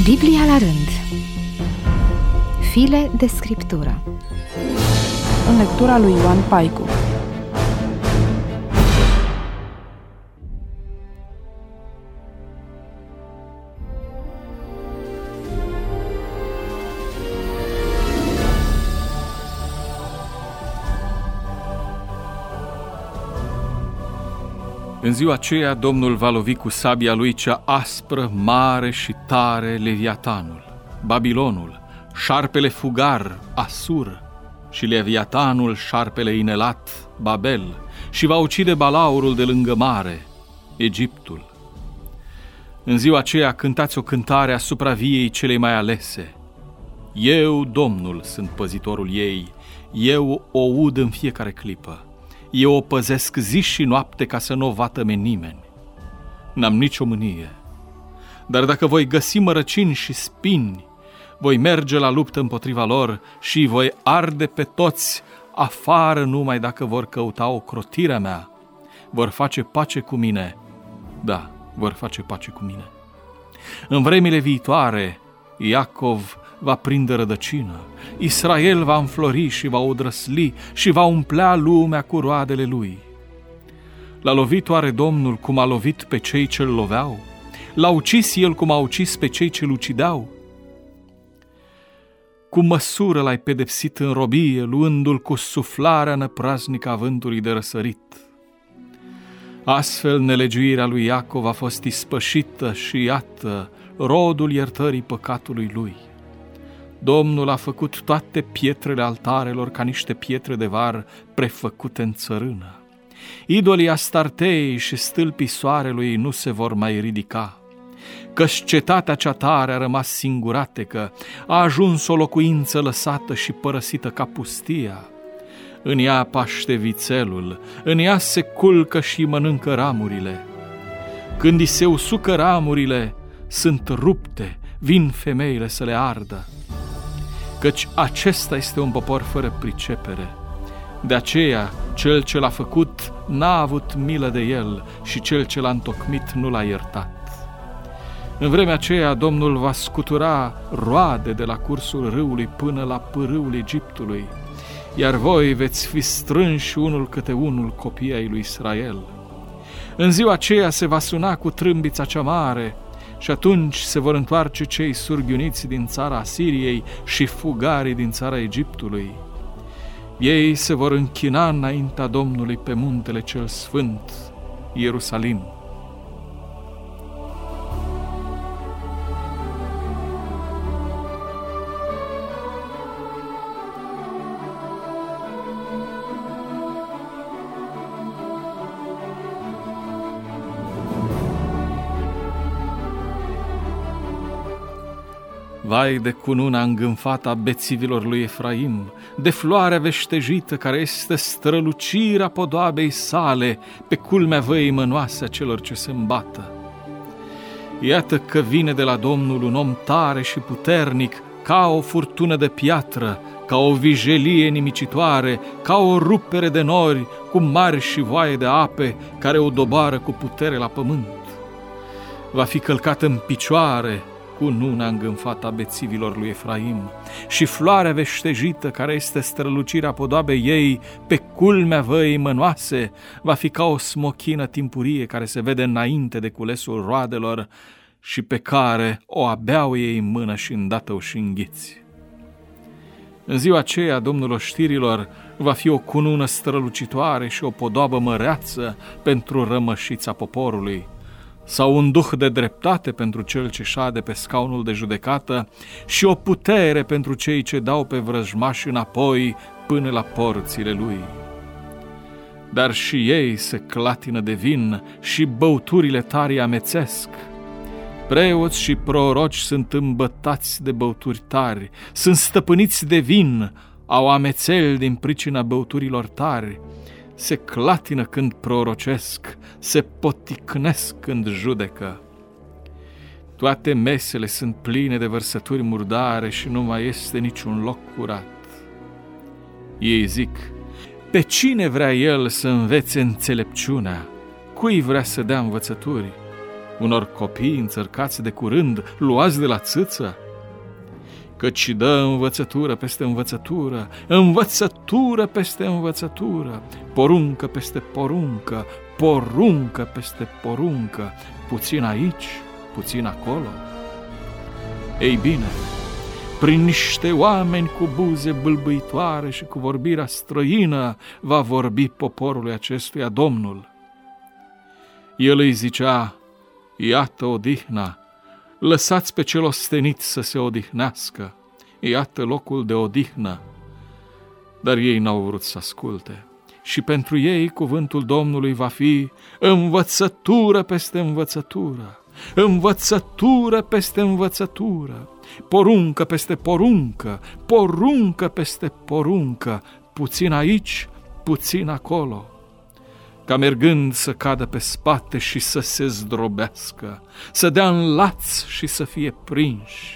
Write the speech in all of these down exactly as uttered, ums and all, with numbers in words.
Biblia la rând. File de scriptură. În lectura lui Ioan Paicu. În ziua aceea, Domnul va lovi cu sabia lui cea aspră, mare și tare Leviatanul, Babilonul, șarpele fugar, Asur, și Leviatanul, șarpele inelat, Babel, și va ucide balaurul de lângă mare, Egiptul. În ziua aceea cântați o cântare asupra viei celei mai alese. Eu, Domnul, sunt păzitorul ei, eu o ud în fiecare clipă. Eu o păzesc zi și noapte ca să nu o vatăme nimeni. N-am nicio mânie. Dar dacă voi găsi mărăcini și spini, voi merge la luptă împotriva lor și voi arde pe toți afară numai dacă vor căuta ocrotirea mea. Vor face pace cu mine. Da, vor face pace cu mine. În vremile viitoare, Iacov va prinde rădăcină, Israel va înflori și va odrăsli și va umplea lumea cu roadele lui. L-a lovit oare Domnul cum a lovit pe cei ce-l loveau? L-a ucis el cum a ucis pe cei ce-l ucideau? Cu măsură l-ai pedepsit în robie, luându-l cu suflarea năpraznică a vântului de răsărit. Astfel, nelegiuirea lui Iacov a fost ispășită și iată rodul iertării păcatului lui. Domnul a făcut toate pietrele altarelor ca niște pietre de var prefăcute în țărână. Idolii Astartei și stâlpii soarelui nu se vor mai ridica, căci cetatea cea tare a rămas singuratecă, a ajuns o locuință lăsată și părăsită ca pustia. În ea paște vițelul, în ea se culcă și mănâncă ramurile. Când i se usucă ramurile, sunt rupte, vin femeile să le ardă. Căci acesta este un popor fără pricepere. De aceea, cel ce l-a făcut n-a avut milă de el și cel ce l-a întocmit nu l-a iertat. În vremea aceea, Domnul va scutura roade de la cursul râului până la pârâul Egiptului, iar voi veți fi strânși unul câte unul copii ai lui Israel. În ziua aceea se va suna cu trâmbița cea mare, și atunci se vor întoarce cei surghiuniți din țara Asiriei și fugarii din țara Egiptului. Ei se vor închina înaintea Domnului pe muntele cel sfânt, Ierusalim. Vai de cununa îngânfată a bețivilor lui Efraim, de floarea veștejită care este strălucirea podoabei sale pe culmea văii mănoase a celor ce se îmbată. Iată că vine de la Domnul un om tare și puternic, ca o furtună de piatră, ca o vijelie nimicitoare, ca o rupere de nori cu mari și voaie de ape care o doboară cu putere la pământ. Va fi călcat în picioare cu nuna îngânfată a bețivilor lui Efraim și floarea veștejită care este strălucirea podoabei ei pe culmea văii mănoase va fi ca o smochină timpurie care se vede înainte de culesul roadelor și pe care o abeau ei în mână și îndată o și înghiți. În ziua aceea, Domnul oștirilor va fi o cunună strălucitoare și o podoabă măreață pentru rămășița poporului, sau un duh de dreptate pentru cel ce șade pe scaunul de judecată și o putere pentru cei ce dau pe vrăjmași înapoi până la porțile lui. Dar și ei se clatină de vin și băuturile tari amețesc. Preoți și proroci sunt îmbătați de băuturi tari, sunt stăpâniți de vin, au amețeli din pricina băuturilor tari, se clatină când prorocesc, se poticnesc când judecă. Toate mesele sunt pline de vărsături murdare și nu mai este niciun loc curat. Ei zic, pe cine vrea el să învețe înțelepciunea? Cui vrea să dea învățături? unor copii înțărcați de curând, luați de la țâță? Căci dă învățătură peste învățătură, învățătură peste învățătură, poruncă peste poruncă, poruncă peste poruncă, puțin aici, puțin acolo. Ei bine, prin niște oameni cu buze bâlbâitoare și cu vorbirea străină va vorbi poporului acestuia Domnul. El îi zicea: iată odihna, lăsați pe cel ostenit să se odihnească, iată locul de odihnă. Dar ei n-au vrut să asculte. Și pentru ei cuvântul Domnului va fi învățătură peste învățătură, învățătură peste învățătură, poruncă peste poruncă, poruncă peste poruncă, puțin aici, puțin acolo, ca mergând să cadă pe spate și să se zdrobească, să dea în laț și să fie prinși.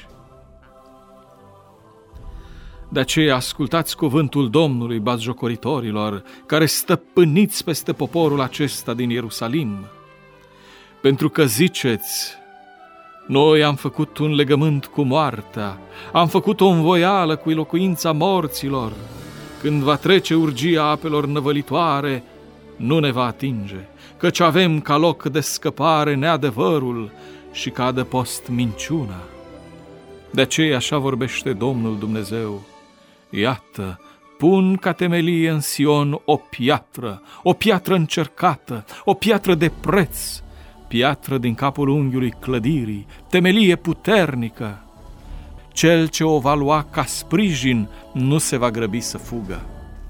De aceea ascultați cuvântul Domnului, batjocoritorilor, care stăpâniți peste poporul acesta din Ierusalim, pentru că ziceți: noi am făcut un legământ cu moartea, am făcut o învoială cu locuința morților, când va trece urgia apelor năvălitoare, nu ne va atinge, căci avem ca loc de scăpare neadevărul și ca adăpost minciuna. De aceea așa vorbește Domnul Dumnezeu: iată, pun ca temelie în Sion o piatră, o piatră încercată, o piatră de preț, piatră din capul unghiului clădirii, temelie puternică. Cel ce o va lua ca sprijin nu se va grăbi să fugă.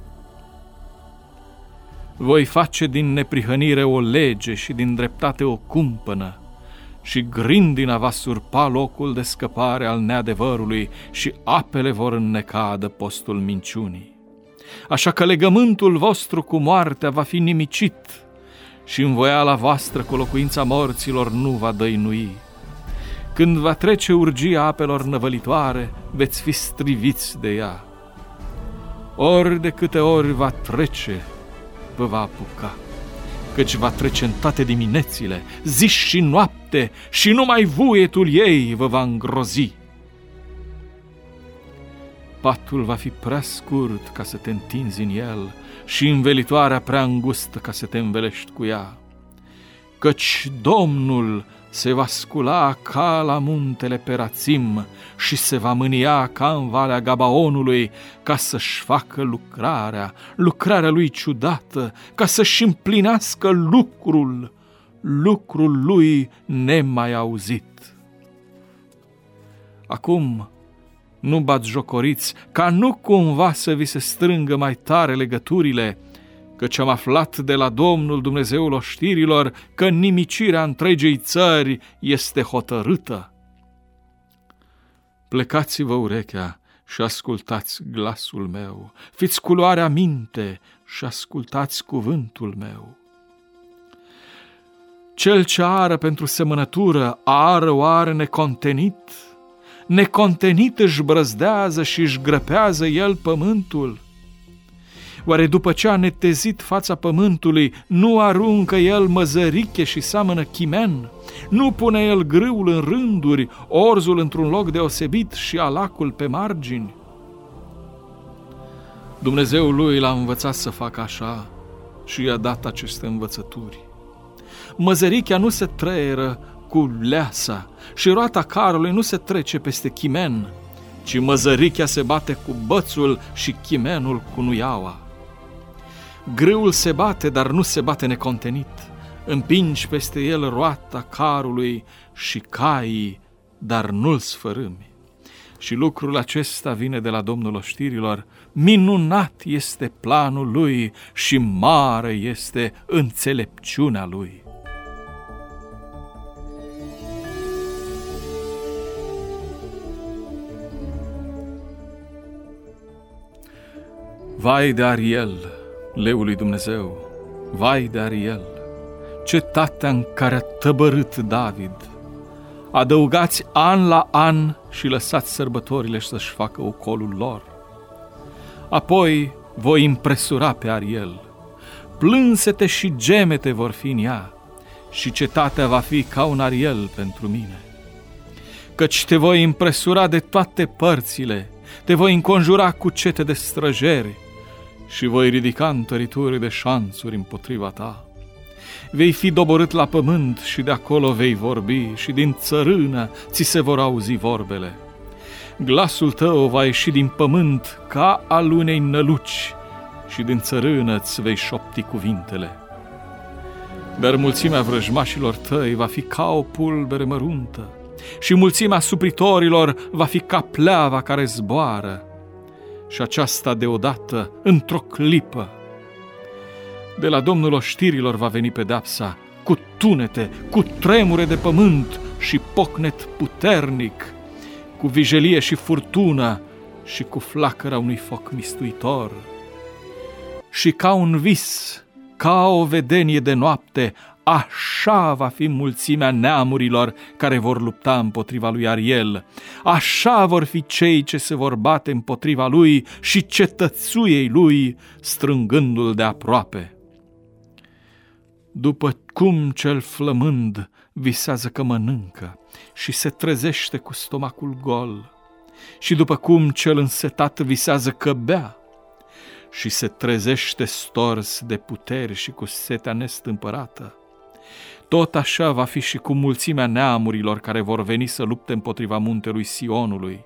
Voi face din neprihănire o lege și din dreptate o cumpănă, și grindina va surpa locul de scăpare al neadevărului și apele vor înneca adăpostul minciunii. Așa că legământul vostru cu moartea va fi nimicit și învoiala voastră cu locuința morților nu va dăinui. Când va trece urgia apelor năvălitoare, veți fi striviți de ea. Ori de câte ori va trece, vă va apuca, căci va trece în toate diminețile, zi și noapte, și numai vuietul ei vă va îngrozi. Patul va fi prea scurt ca să te întinzi în el și învelitoarea prea îngustă ca să te învelești cu ea. Căci Domnul se va scula ca la muntele Perațim și se va mânia ca în valea Gabaonului, ca să-și facă lucrarea, lucrarea lui ciudată, ca să-și împlinească lucrul, lucrul lui nemai auzit. Acum nu batjocoriți, ca nu cumva să vi se strângă mai tare legăturile, căci am aflat de la Domnul Dumnezeul oștirilor că nimicirea întregei țări este hotărâtă. Plecați-vă urechea și ascultați glasul meu, fiți cu luarea minte și ascultați cuvântul meu. Cel ce ară pentru semănătură ară oare necontenit? Necontenit își brăzdează și își grăpează el pământul? Oare după ce a netezit fața pământului, nu aruncă el măzăriche și seamănă chimen? Nu pune el grâul în rânduri, orzul într-un loc deosebit și alacul pe margini? Dumnezeul lui l-a învățat să facă așa și i-a dat aceste învățături. Măzărichea nu se trăieră cu leasa și roata carului nu se trece peste chimen, ci măzărichea se bate cu bățul și chimenul cu nuiaua. Grâul se bate, dar nu se bate necontenit. Împingi peste el roata carului și caii, dar nu-l sfărâmi. Și lucrul acesta vine de la Domnul oștirilor. Minunat este planul lui și mare este înțelepciunea lui. Vai de Ariel, leul lui Dumnezeu, vai de Ariel, cetatea în care a tăbărât David. Adăugați an la an și lăsați sărbătorile să-și facă ocolul lor. Apoi voi impresura pe Ariel, plânsete și gemete vor fi în ea, și cetatea va fi ca un ariel pentru mine. Căci te voi impresura de toate părțile, te voi înconjura cu cete de străjeri și voi ridica întărituri de șanțuri împotriva ta. Vei fi doborât la pământ și de acolo vei vorbi și din țărână ți se vor auzi vorbele. Glasul tău va ieși din pământ ca al unei năluci și din țărână îți vei șopti cuvintele. Dar mulțimea vrăjmașilor tăi va fi ca o pulbere măruntă și mulțimea supritorilor va fi ca pleava care zboară, și aceasta deodată, într-o clipă. De la Domnul oștirilor va veni pedeapsa, cu tunete, cu tremure de pământ și pocnet puternic, cu vijelie și furtună și cu flacăra unui foc mistuitor. Și ca un vis, ca o vedenie de noapte, așa va fi mulțimea neamurilor care vor lupta împotriva lui Ariel. Așa vor fi cei ce se vor bate împotriva lui și cetățuiei lui, strângându-l de aproape. După cum cel flămând visează că mănâncă și se trezește cu stomacul gol, și după cum cel însetat visează că bea și se trezește stors de puteri și cu setea nestâmpărată, tot așa va fi și cu mulțimea neamurilor care vor veni să lupte împotriva muntelui Sionului.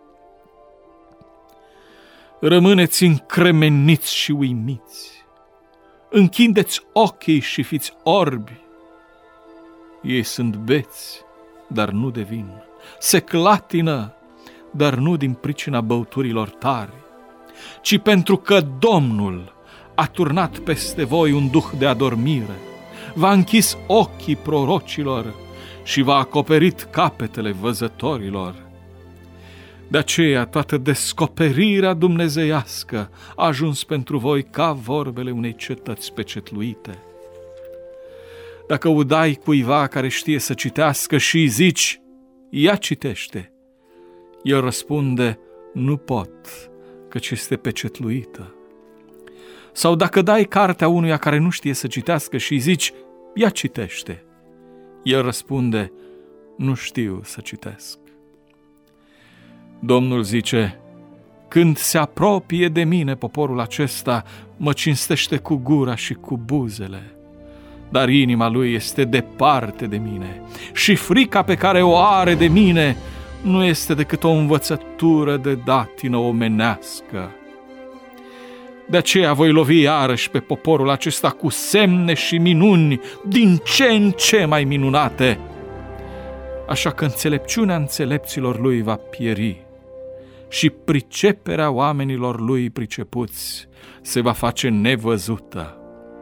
Rămâneți încremeniți și uimiți, închindeți ochii și fiți orbi. Ei sunt beți, dar nu de vin, se clatină, dar nu din pricina băuturilor tari, ci pentru că Domnul a turnat peste voi un duh de adormire, v-a închis ochii prorocilor și v-a acoperit capetele văzătorilor. De aceea toată descoperirea dumnezeiască a ajuns pentru voi ca vorbele unei cetăți pecetluite. Dacă udai cuiva care știe să citească și îi zici, ia citește, el răspunde, nu pot, căci este pecetluită. Sau dacă dai cartea unuia care nu știe să citească și îi zici, ia citește, el răspunde, nu știu să citesc. Domnul zice, când se apropie de mine poporul acesta, mă cinstește cu gura și cu buzele, dar inima lui este departe de mine și frica pe care o are de mine nu este decât o învățătură de datină omenească. De aceea voi lovi iarăși pe poporul acesta cu semne și minuni din ce în ce mai minunate, așa că înțelepciunea înțelepților lui va pieri și priceperea oamenilor lui pricepuți se va face nevăzută.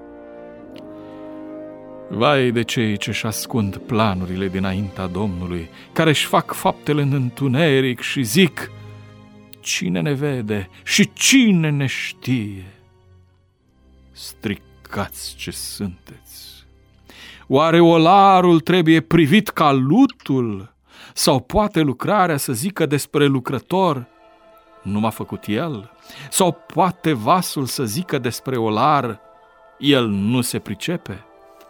Vai de cei ce-și ascund planurile dinaintea Domnului, care își fac faptele în întuneric și zic, cine ne vede și cine ne știe? Stricați ce sunteți! Oare olarul trebuie privit ca lutul? Sau poate lucrarea să zică despre lucrător, nu m-a făcut el? Sau poate vasul să zică despre olar, el nu se pricepe?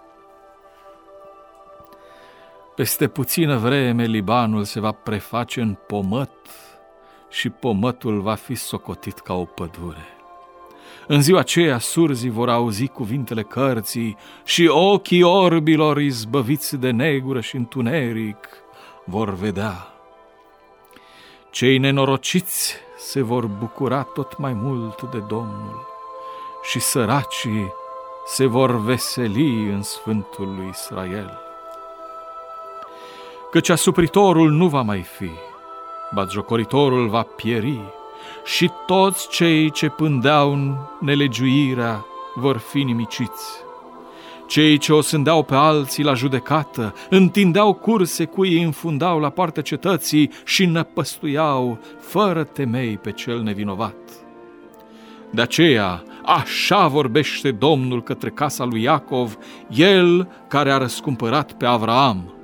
Peste puțină vreme Libanul se va preface în pomăt și pomătul va fi socotit ca o pădure. În ziua aceea surzii vor auzi cuvintele cărții și ochii orbilor izbăviți de negură și întuneric vor vedea. Cei nenorociți se vor bucura tot mai mult de Domnul și săracii se vor veseli în Sfântul lui Israel. Căci asupritorul nu va mai fi, batjocoritorul va pieri și toți cei ce pândeau nelegiuirea vor fi nimiciți. Cei ce o sândeau pe alții la judecată, întindeau curse cu ei, înfundau la poarta cetății și năpăstuiau fără temei pe cel nevinovat. De aceea, așa vorbește Domnul către casa lui Iacov, el care a răscumpărat pe Avraam.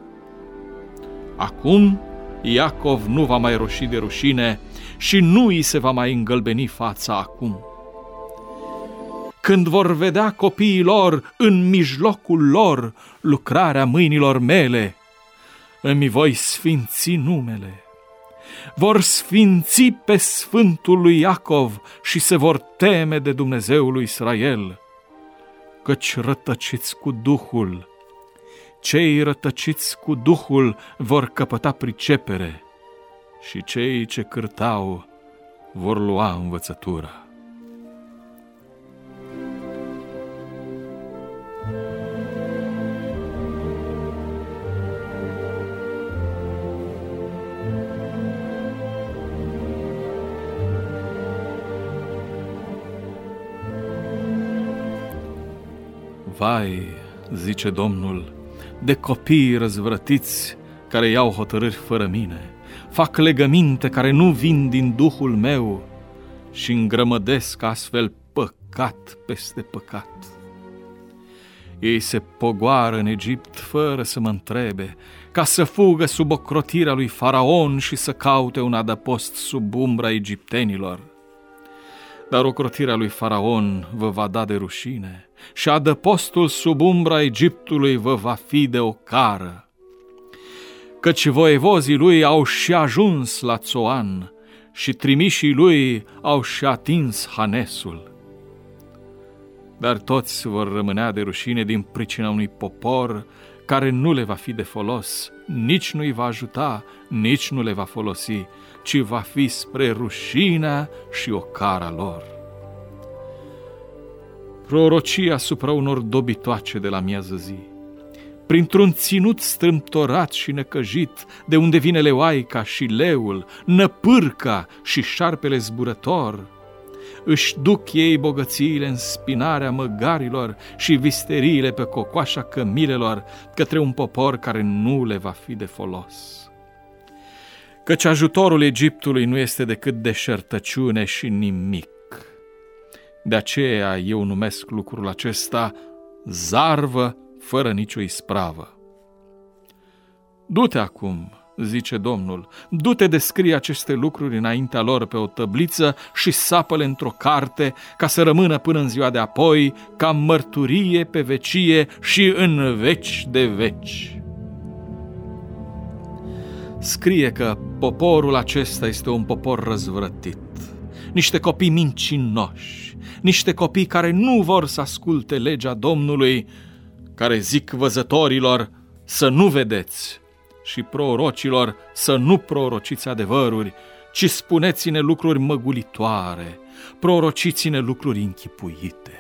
Acum Iacov nu va mai roși de rușine și nu îi se va mai îngălbeni fața acum. când vor vedea copiii lor în mijlocul lor lucrarea mâinilor mele, îmi voi sfinți numele. Vor sfinți pe Sfântul lui Iacov și se vor teme de Dumnezeul lui Israel, căci rătăciți cu Duhul. Cei rătăciți cu Duhul vor căpăta pricepere și cei ce cârtau vor lua învățătura. Vai, zice Domnul, de copiii răzvrătiți care iau hotărâri fără mine, fac legăminte care nu vin din Duhul meu și îngrămădesc astfel păcat peste păcat. Ei se pogoară în Egipt fără să mă întrebe, ca să fugă sub ocrotirea lui Faraon și să caute un adăpost sub umbra egiptenilor. Dar ocrotirea lui Faraon vă va da de rușine și adăpostul sub umbra Egiptului vă va fi de ocară. Căci voievozii lui au și ajuns la Țoan și trimișii lui au și atins Hanesul. Dar toți vor rămânea de rușine din pricina unui popor care nu le va fi de folos, nici nu-i va ajuta, nici nu le va folosi, ci va fi spre rușinea și ocara lor. Prorocia asupra unor dobitoace de la miază zi, printr-un ținut strâmtorat și necăjit, de unde vine leoaica și leul, năpârca și șarpele zburător, își duc ei bogățiile în spinarea măgarilor și visteriile pe cocoașa cămilelor către un popor care nu le va fi de folos. Căci ajutorul Egiptului nu este decât deșertăciune și nimic. De aceea eu numesc lucrul acesta zarvă fără nicio ispravă. Du-te acum, zice Domnul, du-te, descrie aceste lucruri înaintea lor pe o tăbliță și sapă-le într-o carte, ca să rămână până în ziua de apoi, ca mărturie pe vecie și în veci de veci. Scrie că poporul acesta este un popor răzvrătit, niște copii mincinoși, niște copii care nu vor să asculte legea Domnului, care zic văzătorilor să nu vedeți și prorocilor să nu prorociți adevăruri, ci spuneți-ne lucruri măgulitoare, prorociți-ne lucruri închipuite.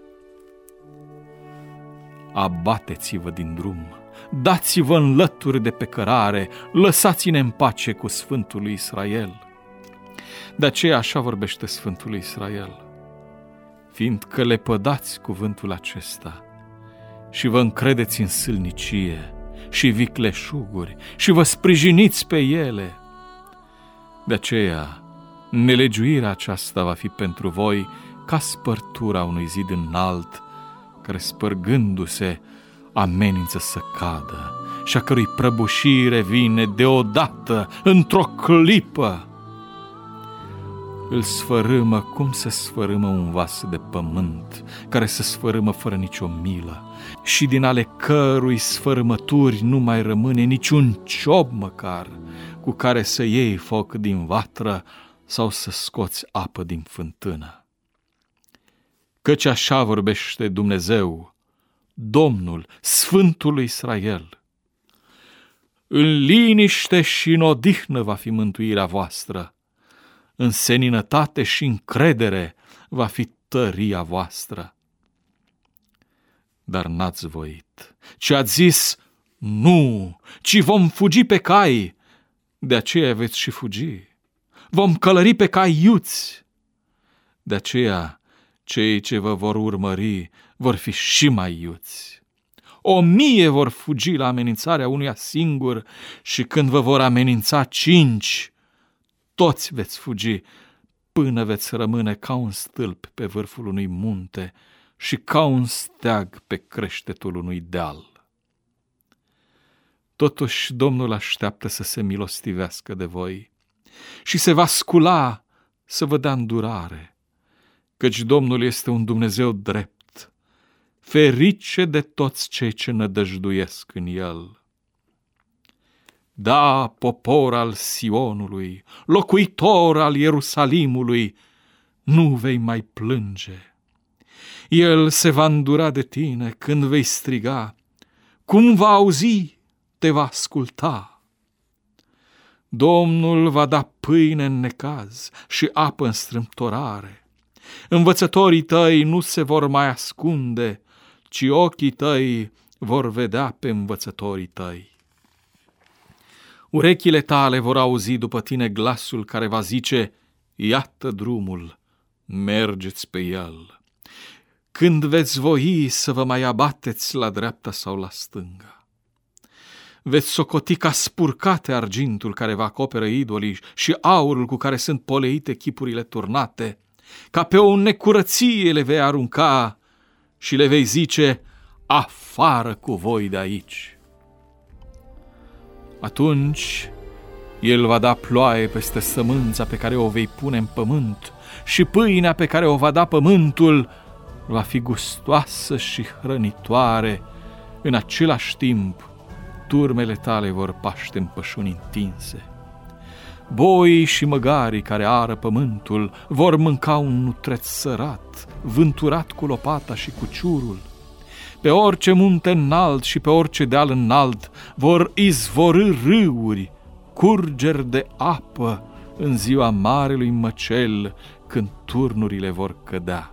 Abateți-vă din drum, dați-vă în lături de pe cărare, lăsați-ne în pace cu Sfântul lui Israel. De aceea așa vorbește Sfântul lui Israel, fiindcă lepădați cuvântul acesta și vă încredeți în sâlnicie și vicleșuguri și vă sprijiniți pe ele. De aceea, nelegiuirea aceasta va fi pentru voi ca spărtura unui zid înalt, care spărgându-se amenință să cadă și a cărui prăbușire vine deodată, într-o clipă. Îl sfărâmă cum se sfărâmă un vas de pământ, care se sfărâmă fără nicio milă și din ale cărui sfărâmături nu mai rămâne niciun ciob măcar cu care să iei foc din vatră sau să scoți apă din fântână. Căci așa vorbește Dumnezeu, Domnul, Sfântul lui Israel. În liniște și în odihnă va fi mântuirea voastră, în seninătate și încredere va fi tăria voastră. Dar n-ați voit, ci ați zis, nu, ci vom fugi pe cai, de aceea veți și fugi. Vom călări pe cai iuți, de aceea cei ce vă vor urmări vor fi și mai iuți. O mie vor fugi la amenințarea unuia singur și când vă vor amenința cinci, toți veți fugi până veți rămâne ca un stâlp pe vârful unui munte și ca un steag pe creștetul unui deal. Totuși Domnul așteaptă să se milostivească de voi și se va scula să vă dea îndurare, căci Domnul este un Dumnezeu drept, ferice de toți cei ce nădăjduiesc în El. Da, popor al Sionului, locuitor al Ierusalimului, nu vei mai plânge. El se va îndura de tine când vei striga, cum va auzi, te va asculta. Domnul va da pâine în necaz și apă în strâmtorare. Învățătorii tăi nu se vor mai ascunde, ci ochii tăi vor vedea pe învățătorii tăi. Urechile tale vor auzi după tine glasul care va zice, iată drumul, mergeți pe el. Când veți voi să vă mai abateți la dreapta sau la stânga. Veți socoti ca spurcate argintul care vă acoperă idolii și aurul cu care sunt poleite chipurile turnate, ca pe o necurăție le vei arunca și le vei zice, afară cu voi de aici. Atunci El va da ploaie peste sămânța pe care o vei pune în pământ și pâinea pe care o va da pământul va fi gustoasă și hrănitoare. În același timp, turmele tale vor paște în pășuni întinse. Boii și măgarii care ară pământul vor mânca un nutreț sărat, vânturat cu lopata și cu ciurul. Pe orice munte înalt și pe orice deal înalt vor izvorî râuri, curgeri de apă în ziua marelui măcel, când turnurile vor cădea.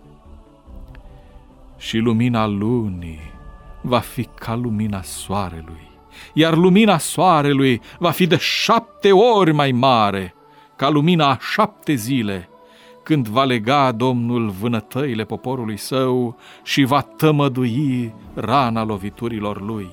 Și lumina lunii va fi ca lumina soarelui, iar lumina soarelui va fi de șapte ori mai mare, ca lumina a șapte zile, când va lega Domnul vânătăile poporului său și va tămădui rana loviturilor lui.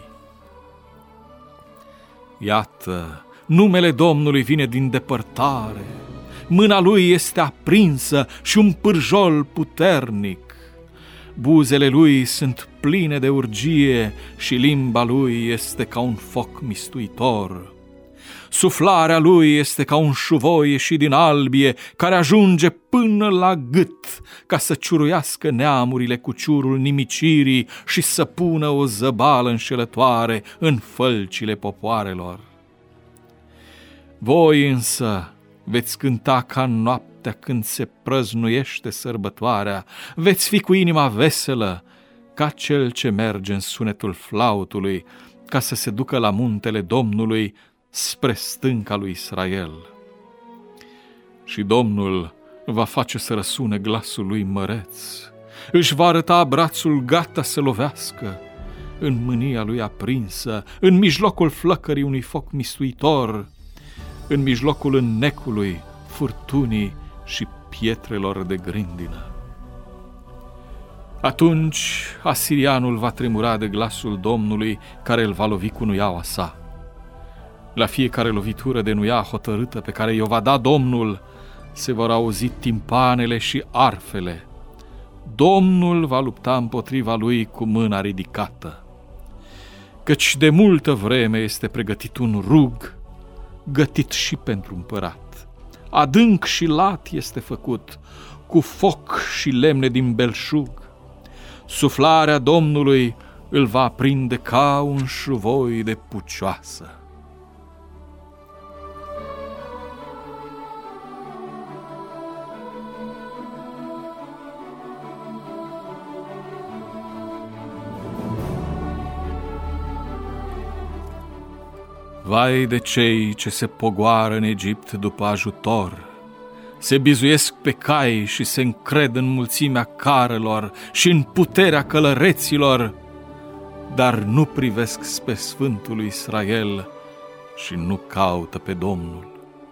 Iată, numele Domnului vine din depărtare, mâna lui este aprinsă și un pârjol puternic. Buzele lui sunt pline de urgie și limba lui este ca un foc mistuitor. Suflarea lui este ca un șuvoi ieșit din albie, care ajunge până la gât, ca să ciuruiască neamurile cu ciurul nimicirii și să pună o zăbală înșelătoare în fălcile popoarelor. Voi însă veți cânta ca noaptea când se prăznuiește sărbătoarea, veți fi cu inima veselă, ca cel ce merge în sunetul flautului, ca să se ducă la muntele Domnului, spre stânca lui Israel. Și Domnul va face să răsune glasul lui măreț, își va arăta brațul gata să lovească, în mânia lui aprinsă, în mijlocul flăcării unui foc mistuitor, în mijlocul înnecului, furtunii și pietrelor de grindină. Atunci asirianul va tremura de glasul Domnului, care îl va lovi cu nuiaua sa. La fiecare lovitură de nuia hotărâtă pe care i-o va da Domnul, se vor auzi timpanele și arfele. Domnul va lupta împotriva lui cu mâna ridicată. Căci de multă vreme este pregătit un rug, gătit și pentru împărat. Adânc și lat este făcut, cu foc și lemne din belșug. Suflarea Domnului îl va aprinde ca un șuvoi de pucioasă. Vai de cei ce se pogoară în Egipt după ajutor, se bizuiesc pe cai și se încred în mulțimea carelor și în puterea călăreților, dar nu privesc spre Sfântul lui Israel și nu caută pe Domnul.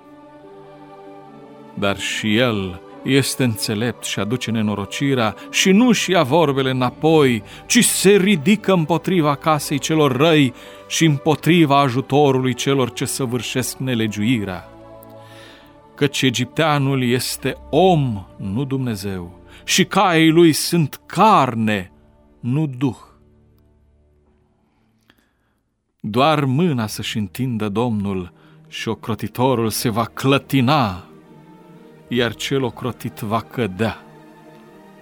Dar și el este înțelept și aduce nenorocirea și nu-și ia vorbele înapoi, ci se ridică împotriva casei celor răi și împotriva ajutorului celor ce săvârșesc nelegiuirea. Căci egipteanul este om, nu Dumnezeu, și caii lui sunt carne, nu duh. Doar mâna să-și întindă Domnul și ocrotitorul se va clătina, iar cel ocrotit va cădea.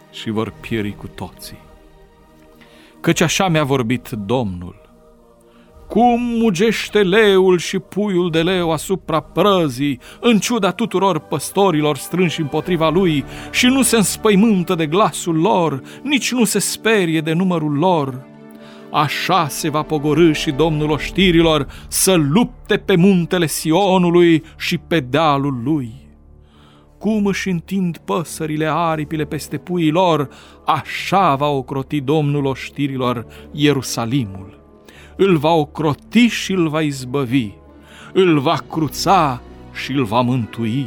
și vor pieri cu toții. Căci așa mi-a vorbit Domnul: cum mugește leul și puiul de leu asupra prăzii, în ciuda tuturor păstorilor strânși împotriva lui, și nu se înspăimântă de glasul lor, nici nu se sperie de numărul lor, așa se va pogorî și Domnul oștirilor să lupte pe muntele Sionului și pe dealul lui. Cum își întind păsările aripile peste puii lor, așa va ocroti Domnul oștirilor Ierusalimul. Îl va ocroti și îl va izbăvi, îl va cruța și îl va mântui.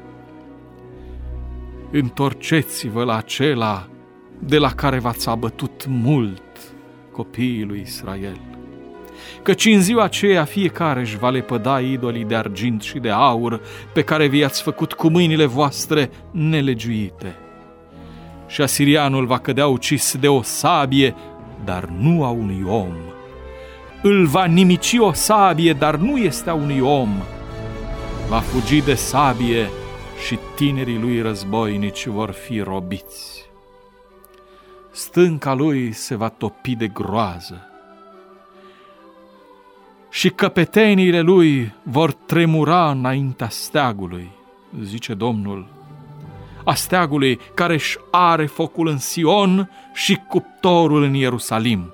Întorceți-vă la acela de la care v-ați abătut mult, copiii lui Israel, căci în ziua aceea fiecare își va lepăda idolii de argint și de aur pe care vi-ați făcut cu mâinile voastre nelegiuite. Și asirianul va cădea ucis de o sabie, dar nu a unui om. Îl va nimici o sabie, dar nu este a unui om. Va fugi de sabie și tinerii lui războinici vor fi robiți. Stânca lui se va topi de groază și căpeteniile lui vor tremura înaintea steagului, zice Domnul, a steagului care își are focul în Sion și cuptorul în Ierusalim.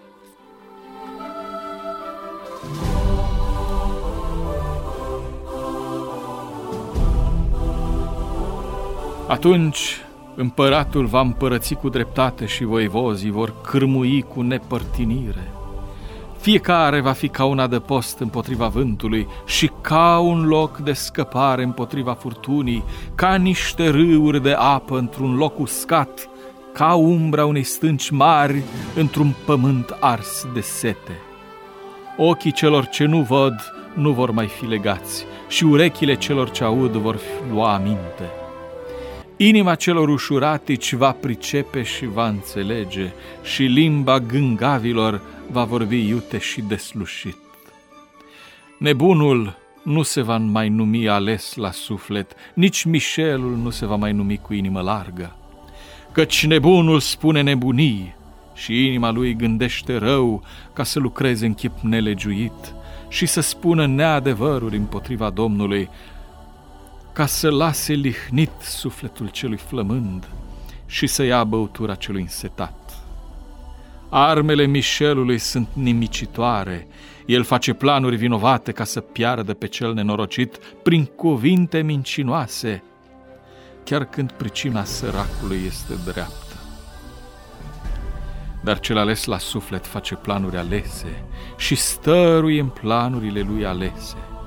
Atunci împăratul va împărăți cu dreptate și voivozii vor cârmui cu nepărtinire. Fiecare va fi ca un adăpost împotriva vântului și ca un loc de scăpare împotriva furtunii, ca niște râuri de apă într-un loc uscat, ca umbra unei stânci mari într-un pământ ars de sete. Ochii celor ce nu văd nu vor mai fi legați și urechile celor ce aud vor lua aminte. Inima celor ușuratici va pricepe și va înțelege și limba gângavilor va vorbi iute și deslușit. Nebunul nu se va mai numi ales la suflet, nici mișelul nu se va mai numi cu inimă largă, căci nebunul spune nebunii și inima lui gândește rău ca să lucreze în chip nelegiuit și să spună neadevăruri împotriva Domnului, ca să lase lihnit sufletul celui flămând și să ia băutura celui însetat. Armele mișelului sunt nimicitoare, el face planuri vinovate ca să piardă pe cel nenorocit prin cuvinte mincinoase, chiar când pricina săracului este dreaptă. Dar cel ales la suflet face planuri alese și stăruie în planurile lui alese.